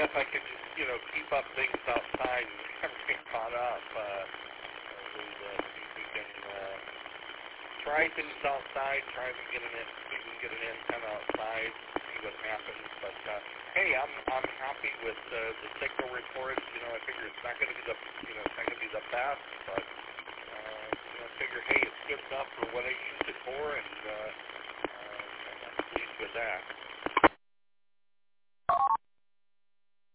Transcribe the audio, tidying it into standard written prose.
if I could just, keep up things outside and everything caught up, we'll see if we can try things outside, try to get an antenna outside, see what happens. But hey, I'm happy with the signal reports. I figure it's not going to be the best, but I figure, hey, it's good enough for what I used it for, and I'm pleased with that.